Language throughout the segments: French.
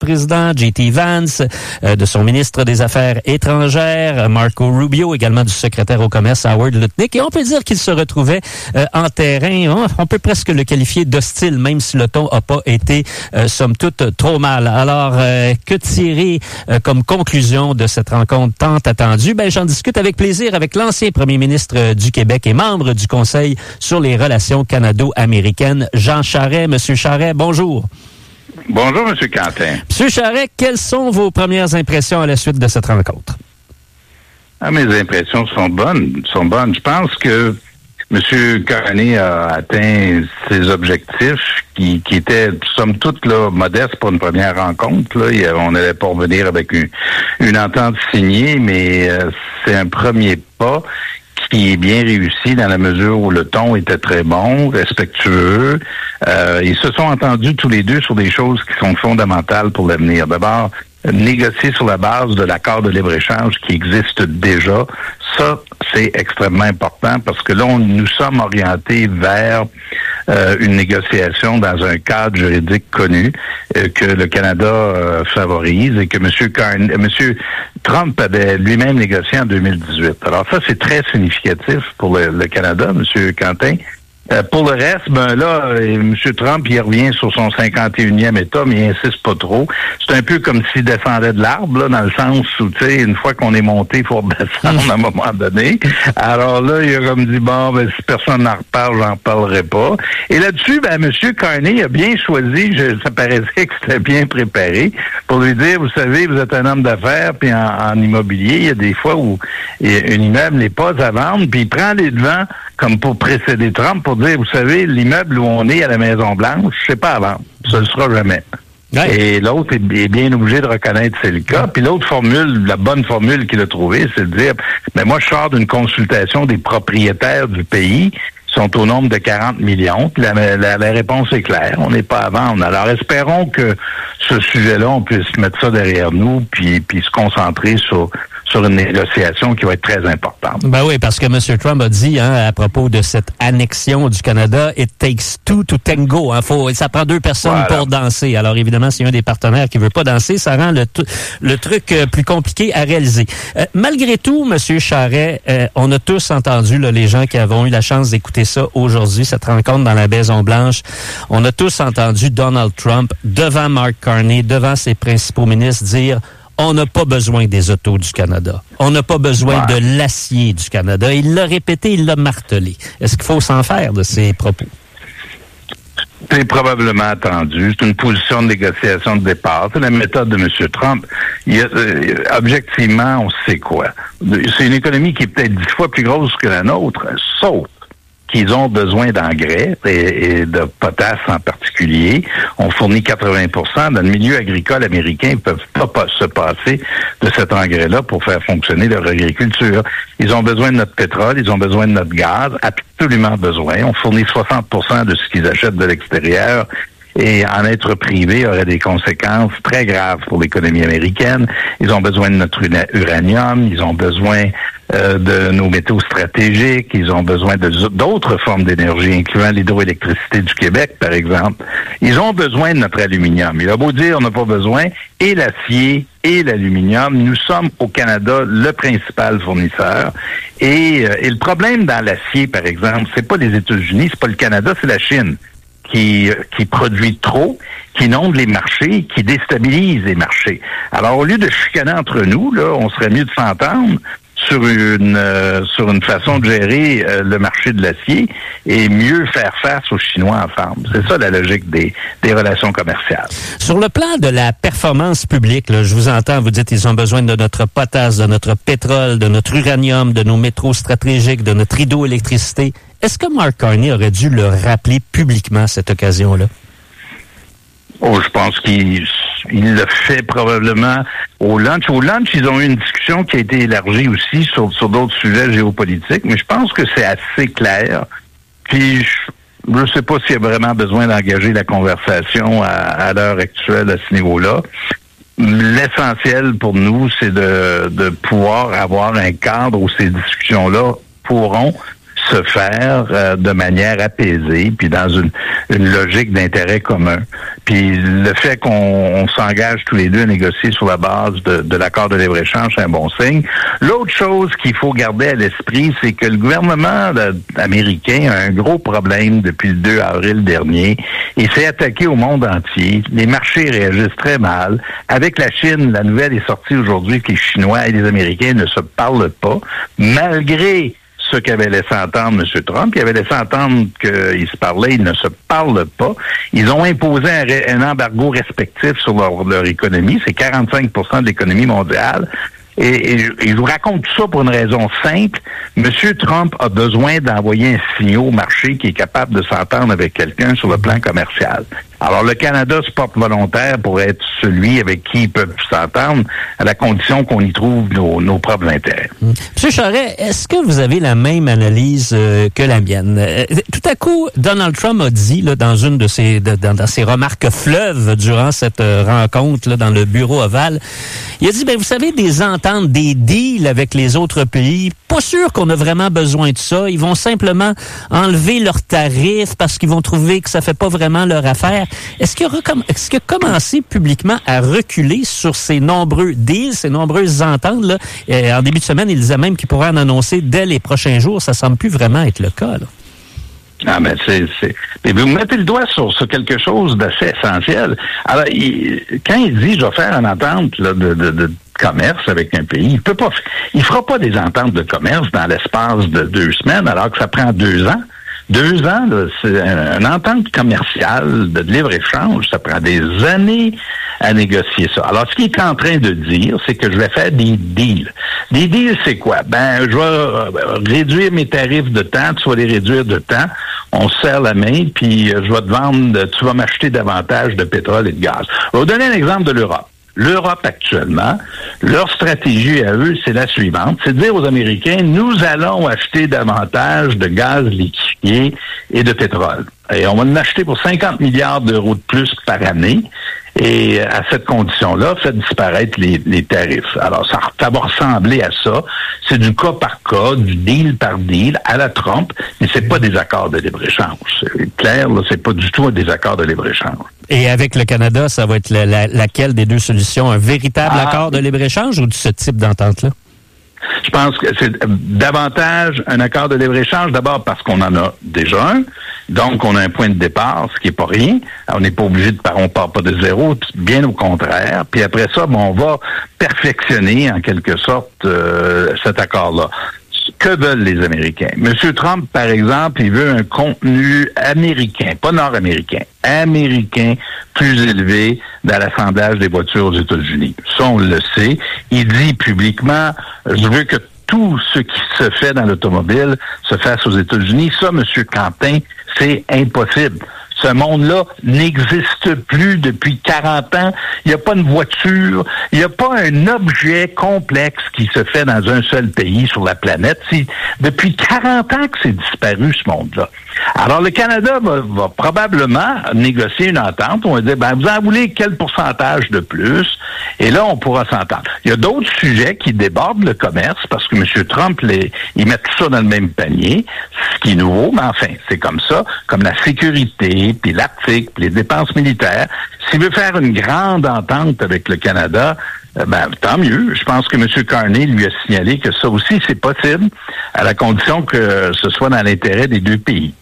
président, J.T. Vance, de son ministre des Affaires étrangères, Marco Rubio, également du secrétaire au commerce, Howard Lutnick. Et on peut dire qu'il se retrouvait en terrain, on peut presque le qualifier d'hostile, même si le ton n'a pas été, somme toute, trop mal. Alors, que tirer comme conclusion de cette rencontre tant attendue? Ben, j'en discute avec plaisir avec l'ancien premier ministre du Québec et membre du Conseil sur les relations canado-américaines, Jean Charest. Monsieur Charest, bonjour. Bonjour, M. Quentin. Monsieur Charest, quelles sont vos premières impressions à la suite de cette rencontre? Mes impressions sont bonnes. Je pense que M. Carney a atteint ses objectifs qui étaient, somme toute, là, modestes pour une première rencontre. Là. On allait pas revenir avec une entente signée, mais c'est un premier pas qui est bien réussi dans la mesure où le ton était très bon, respectueux. Ils se sont entendus tous les deux sur des choses qui sont fondamentales pour l'avenir. D'abord, négocier sur la base de l'accord de libre-échange qui existe déjà. Ça, c'est extrêmement important parce que là, nous sommes orientés vers une négociation dans un cadre juridique connu que le Canada favorise et que M. Trump avait lui-même négocié en 2018. Alors ça, c'est très significatif pour le Canada, M. Quentin. Pour le reste, M. Trump, il revient sur son 51e État, mais il insiste pas trop. C'est un peu comme s'il descendait de l'arbre, là, dans le sens où, tu sais, une fois qu'on est monté, il faut redescendre à un moment donné. Alors là, il a comme dit, si personne n'en reparle, j'en parlerai pas. Et là-dessus, M. Carney a bien choisi, ça paraissait que c'était bien préparé, pour lui dire, vous savez, vous êtes un homme d'affaires, puis en immobilier, il y a des fois où un immeuble n'est pas à vendre, puis il prend les devants, comme pour précéder Trump, pour dire, vous savez, l'immeuble où on est à la Maison-Blanche, c'est pas à vendre. Ça ne sera jamais. Ouais. Et l'autre est bien obligé de reconnaître que c'est le cas. Puis l'autre formule, la bonne formule qu'il a trouvée, c'est de dire, moi, je sors d'une consultation des propriétaires du pays, qui sont au nombre de 40 millions. La réponse est claire, on n'est pas à vendre. Alors, espérons que ce sujet-là, on puisse mettre ça derrière nous, puis se concentrer sur une négociation qui va être très importante. Ben oui, parce que M. Trump a dit à propos de cette annexion du Canada, it takes two to tango. Ça prend deux personnes pour danser. Alors évidemment, s'il y a un des partenaires qui veut pas danser, ça rend le truc plus compliqué à réaliser. Malgré tout, M. Charest, on a tous entendu, là, les gens qui avons eu la chance d'écouter ça aujourd'hui, cette rencontre dans la Maison-Blanche, on a tous entendu Donald Trump devant Mark Carney, devant ses principaux ministres dire on n'a pas besoin des autos du Canada. On n'a pas besoin de l'acier du Canada. Il l'a répété, il l'a martelé. Est-ce qu'il faut s'en faire de ces propos? C'est probablement attendu. C'est une position de négociation de départ. C'est la méthode de M. Trump. Objectivement, on sait quoi. C'est une économie qui est peut-être 10 fois plus grosse que la nôtre, sauf qu'ils ont besoin d'engrais et de potasse en particulier. On fournit 80%. Dans le milieu agricole américain, ils peuvent pas se passer de cet engrais-là pour faire fonctionner leur agriculture. Ils ont besoin de notre pétrole, ils ont besoin de notre gaz, absolument besoin. On fournit 60% de ce qu'ils achètent de l'extérieur. Et en être privé aurait des conséquences très graves pour l'économie américaine. Ils ont besoin de notre uranium, ils ont besoin de nos métaux stratégiques, ils ont besoin d'autres formes d'énergie, incluant l'hydroélectricité du Québec, par exemple. Ils ont besoin de notre aluminium. Il a beau dire on n'a pas besoin, et l'acier et l'aluminium, nous sommes au Canada le principal fournisseur. Et le problème dans l'acier, par exemple, c'est pas les États-Unis, c'est pas le Canada, c'est la Chine. Qui produit trop, qui inonde les marchés, qui déstabilise les marchés. Alors, au lieu de chicaner entre nous, là, on serait mieux de s'entendre sur une façon de gérer le marché de l'acier et mieux faire face aux Chinois ensemble. C'est ça la logique des relations commerciales. Sur le plan de la performance publique, là, je vous entends, vous dites ils ont besoin de notre potasse, de notre pétrole, de notre uranium, de nos métros stratégiques, de notre hydroélectricité. Est-ce que Mark Carney aurait dû le rappeler publiquement à cette occasion-là? Je pense qu'il le fait probablement au lunch. Au lunch, ils ont eu une discussion qui a été élargie aussi sur d'autres sujets géopolitiques, mais je pense que c'est assez clair. Puis, je ne sais pas s'il y a vraiment besoin d'engager la conversation à l'heure actuelle à ce niveau-là. L'essentiel pour nous, c'est de pouvoir avoir un cadre où ces discussions-là pourront se faire de manière apaisée, puis dans une logique d'intérêt commun. Puis le fait qu'on s'engage tous les deux à négocier sur la base de l'accord de libre-échange, c'est un bon signe. L'autre chose qu'il faut garder à l'esprit, c'est que le gouvernement américain a un gros problème depuis le 2 avril dernier. Il s'est attaqué au monde entier. Les marchés réagissent très mal. Avec la Chine, la nouvelle est sortie aujourd'hui que les Chinois et les Américains ne se parlent pas, malgré ce qu'avait laissé entendre M. Trump. Il avait laissé entendre qu'ils se parlaient, ils ne se parlent pas. Ils ont imposé un embargo respectif sur leur économie. C'est 45% de l'économie mondiale. Et je vous raconte tout ça pour une raison simple. M. Trump a besoin d'envoyer un signal au marché qui est capable de s'entendre avec quelqu'un sur le plan commercial. Alors, le Canada se porte volontaire pour être celui avec qui ils peuvent s'entendre, à la condition qu'on y trouve nos propres intérêts. Monsieur Charest, est-ce que vous avez la même analyse que la mienne? Tout à coup, Donald Trump a dit, là, dans une de dans ses remarques fleuves durant cette rencontre là, dans le bureau ovale, il a dit, vous savez, des ententes, des deals avec les autres pays, pas sûr qu'on a vraiment besoin de ça. Ils vont simplement enlever leurs tarifs parce qu'ils vont trouver que ça fait pas vraiment leur affaire. Est-ce qu'il a commencé publiquement à reculer sur ces nombreux deals, ces nombreuses ententes? Là? En début de semaine, il disait même qu'il pourrait en annoncer dès les prochains jours. Ça semble plus vraiment être le cas. Là. Ah, mais mais vous mettez le doigt sur quelque chose d'assez essentiel. Alors, quand il dit, je vais faire une entente là, de commerce avec un pays, il fera pas des ententes de commerce dans l'espace de 2 semaines, alors que ça prend 2 ans. 2 ans, là, c'est une entente commerciale de libre-échange, ça prend des années à négocier ça. Alors, ce qu'il est en train de dire, c'est que je vais faire des deals. Des deals, c'est quoi? Je vais réduire mes tarifs de temps, tu vas les réduire de temps, on se serre la main, puis je vais te vendre, tu vas m'acheter davantage de pétrole et de gaz. Je vais vous donner un exemple de l'Europe. L'Europe, actuellement, leur stratégie à eux, c'est la suivante. C'est de dire aux Américains, nous allons acheter davantage de gaz liquéfié et de pétrole. Et on va en acheter pour 50 milliards d'euros de plus par année. Et à cette condition-là, faites disparaître les tarifs. Alors, ça va ressembler à ça. C'est du cas par cas, du deal par deal, à la Trump, mais c'est pas des accords de libre-échange. C'est clair, là, c'est pas du tout des accords de libre-échange. Et avec le Canada, ça va être laquelle des deux solutions? Un véritable accord de libre-échange ou ce type d'entente-là? Je pense que c'est davantage un accord de libre-échange, d'abord parce qu'on en a déjà un, donc on a un point de départ, ce qui est pas rien. On n'est pas obligé on part pas de zéro, bien au contraire. Puis après ça, on va perfectionner en quelque sorte cet accord-là. Que veulent les Américains? M. Trump, par exemple, il veut un contenu américain, pas nord-américain, américain plus élevé dans l'assemblage des voitures aux États-Unis. Ça, on le sait. Il dit publiquement, je veux que tout ce qui se fait dans l'automobile se fasse aux États-Unis. Ça, M. Quentin, c'est impossible. Ce monde-là n'existe plus depuis 40 ans. Il n'y a pas une voiture, il n'y a pas un objet complexe qui se fait dans un seul pays sur la planète. C'est depuis 40 ans que c'est disparu, ce monde-là. Alors, le Canada va probablement négocier une entente. On va dire, vous en voulez quel pourcentage de plus? Et là, on pourra s'entendre. Il y a d'autres sujets qui débordent le commerce parce que M. Trump, il met tout ça dans le même panier, ce qui est nouveau, mais enfin, c'est comme ça, comme la sécurité, puis l'Arctique, puis les dépenses militaires. S'il veut faire une grande entente avec le Canada, tant mieux. Je pense que M. Carney lui a signalé que ça aussi, c'est possible, à la condition que ce soit dans l'intérêt des deux pays.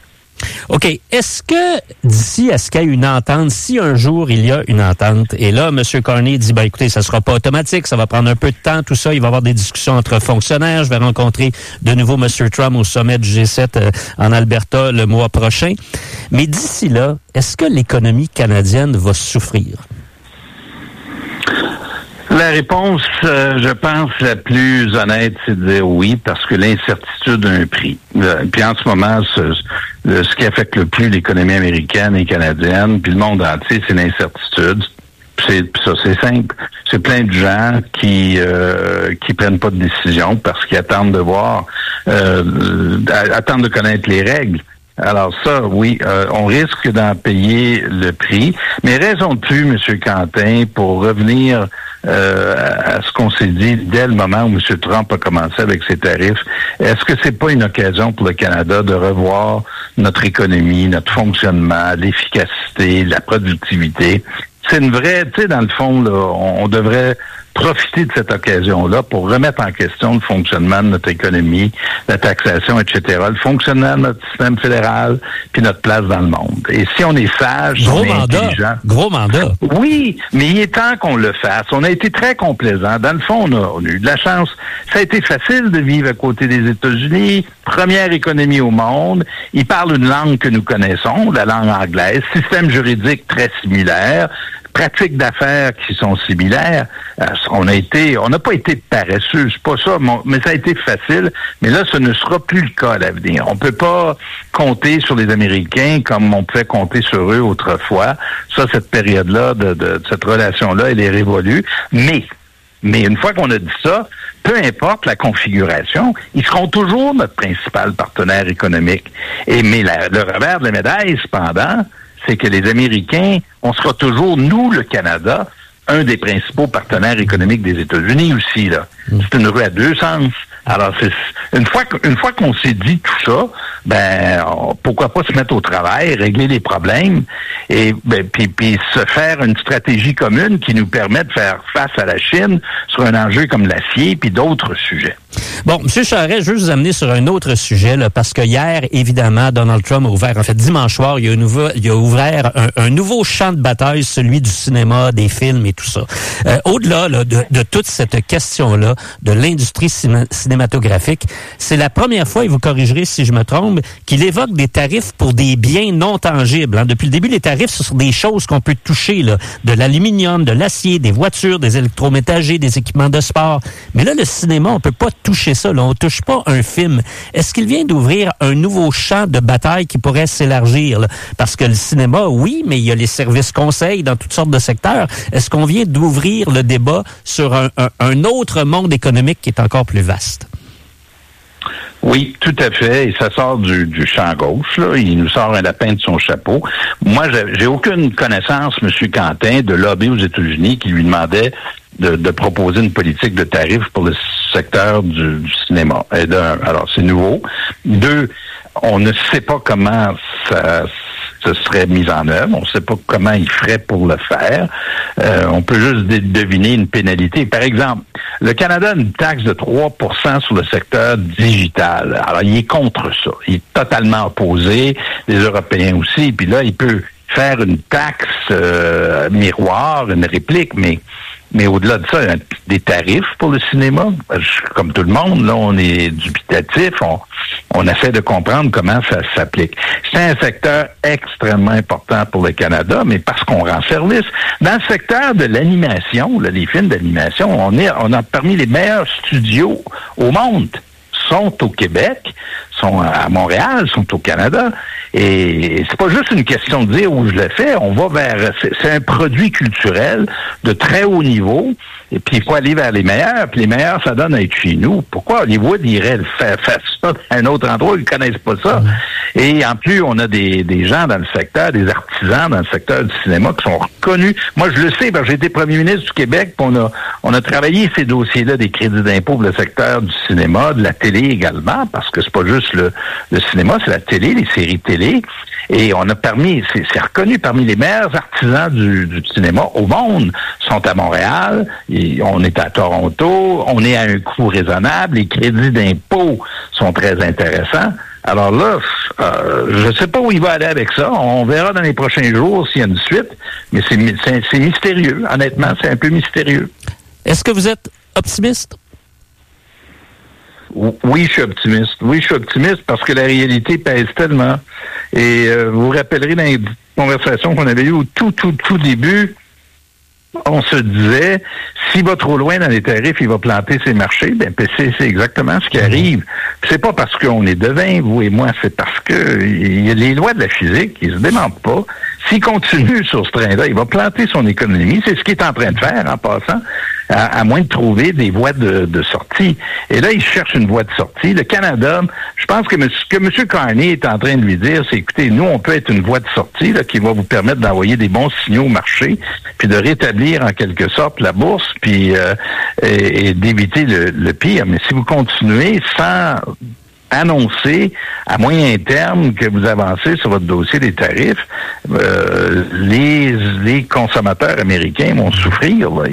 OK. Est-ce que d'ici à ce qu'il y ait une entente, si un jour il y a une entente, et là, M. Carney dit, écoutez, ça sera pas automatique, ça va prendre un peu de temps, tout ça, il va y avoir des discussions entre fonctionnaires, je vais rencontrer de nouveau M. Trump au sommet du G7 en Alberta le mois prochain. Mais d'ici là, est-ce que l'économie canadienne va souffrir? La réponse, je pense, la plus honnête, c'est de dire oui, parce que l'incertitude a un prix. Puis en ce moment, ce qui affecte le plus l'économie américaine et canadienne, puis le monde entier, c'est l'incertitude. C'est simple. C'est plein de gens qui prennent pas de décision parce qu'ils attendent de voir, attendent de connaître les règles. Alors ça, oui, on risque d'en payer le prix. Mais raison de plus, M. Quentin, pour revenir à ce qu'on s'est dit dès le moment où M. Trump a commencé avec ses tarifs, est-ce que c'est pas une occasion pour le Canada de revoir notre économie, notre fonctionnement, l'efficacité, la productivité? C'est une vraie, tu sais, dans le fond, là, on devrait profiter de cette occasion-là pour remettre en question le fonctionnement de notre économie, la taxation, etc., le fonctionnement de notre système fédéral, puis notre place dans le monde. Et si on est sage, gros on est mandat, intelligent... Gros mandat. Oui, mais il est temps qu'on le fasse. On a été très complaisants. Dans le fond, on a eu de la chance. Ça a été facile de vivre à côté des États-Unis, première économie au monde. Ils parlent une langue que nous connaissons, la langue anglaise, système juridique très similaire, pratiques d'affaires qui sont similaires. On n'a pas été paresseux, c'est pas ça, mais ça a été facile. Mais là, ce ne sera plus le cas à l'avenir. On peut pas compter sur les Américains comme on pouvait compter sur eux autrefois. Ça, cette période-là, de cette relation-là, elle est révolue. Mais une fois qu'on a dit ça, peu importe la configuration, ils seront toujours notre principal partenaire économique. Mais le revers de la médaille, cependant, c'est que les Américains, on sera toujours, nous, le Canada, un des principaux partenaires économiques des États-Unis aussi, là. C'est une roue à deux sens. Alors, une fois qu'on s'est dit tout ça, pourquoi pas se mettre au travail, régler les problèmes et puis se faire une stratégie commune qui nous permet de faire face à la Chine sur un enjeu comme l'acier puis d'autres sujets. Bon, M. Charest, je veux vous amener sur un autre sujet, là, parce que hier, évidemment, Donald Trump a ouvert, en fait, dimanche soir, il a ouvert un nouveau champ de bataille, celui du cinéma, des films et tout ça. Au-delà là, de toute cette question-là, de l'industrie cinématographique, c'est la première fois, et vous corrigerez si je me trompe, qu'il évoque des tarifs pour des biens non tangibles. Hein. Depuis le début, les tarifs, ce sont des choses qu'on peut toucher, là, de l'aluminium, de l'acier, des voitures, des électroménagers, des équipements de sport. Mais là, le cinéma, on peut pas toucher ça. Là. On touche pas un film. Est-ce qu'il vient d'ouvrir un nouveau champ de bataille qui pourrait s'élargir? Là? Parce que le cinéma, oui, mais il y a les services conseils dans toutes sortes de secteurs. Est-ce qu'on vient d'ouvrir le débat sur un autre monde économique qui est encore plus vaste? Oui, tout à fait. Et ça sort du champ gauche, là. Il nous sort un lapin de son chapeau. Moi, j'ai aucune connaissance, M. Quentin, de lobby aux États-Unis qui lui demandait de proposer une politique de tarifs pour le secteur du cinéma. Et alors, c'est nouveau. Deux, on ne sait pas comment ça serait mis en œuvre. On ne sait pas comment il ferait pour le faire. On peut juste deviner une pénalité. Par exemple, le Canada a une taxe de 3% sur le secteur digital. Alors, il est contre ça. Il est totalement opposé. Les Européens aussi. Puis là, il peut faire une taxe miroir, une réplique, mais au-delà de ça, il y a des tarifs pour le cinéma. Comme tout le monde, là, on est dubitatif. On essaie de comprendre comment ça s'applique. C'est un secteur extrêmement important pour le Canada, mais parce qu'on rend service. Dans le secteur de l'animation, là, les films d'animation, on a parmi les meilleurs studios au monde. Sont au Québec, sont à Montréal, sont au Canada. Et c'est pas juste une question de dire où je le fais. On va vers... C'est un produit culturel de très haut niveau. Et puis, il faut aller vers les meilleurs. Puis les meilleurs, ça donne à être chez nous. Pourquoi Hollywood irait faire ça à un autre endroit? Ils ne connaissent pas ça. Et en plus, on a des gens dans le secteur, des artisans dans le secteur du cinéma qui sont reconnus. Moi, je le sais, parce que j'ai été premier ministre du Québec, puis on a travaillé ces dossiers-là des crédits d'impôt pour le secteur du cinéma, de la télé également, parce que c'est pas juste le cinéma, c'est la télé, les séries télé. Et on a c'est reconnu parmi les meilleurs artisans du cinéma au monde sont à Montréal, et on est à Toronto, on est à un coût raisonnable, les crédits d'impôt sont très intéressants. Alors là, je ne sais pas où il va aller avec ça. On verra dans les prochains jours s'il y a une suite, mais c'est mystérieux. Honnêtement, c'est un peu mystérieux. Est-ce que vous êtes optimiste? Oui, je suis optimiste. Oui, je suis optimiste parce que la réalité pèse tellement. Et vous vous rappellerez dans les conversations qu'on avait eues au tout début, on se disait, s'il va trop loin dans les tarifs, il va planter ses marchés. Ben, c'est exactement ce qui arrive. C'est pas parce qu'on est devin, vous et moi, c'est parce que il y a les lois de la physique, ils se démentent pas. s'il continue sur ce train-là, il va planter son économie. C'est ce qu'il est en train de faire en passant, à moins de trouver des voies de sortie. Et là, il cherche une voie de sortie. Le Canada, je pense que ce que M. Carney est en train de lui dire, c'est, écoutez, nous, on peut être une voie de sortie là, qui va vous permettre d'envoyer des bons signaux au marché, puis de rétablir en quelque sorte la bourse, puis et d'éviter le pire. Mais si vous continuez sans annoncer à moyen terme que vous avancez sur votre dossier des tarifs, les consommateurs américains vont souffrir. Là.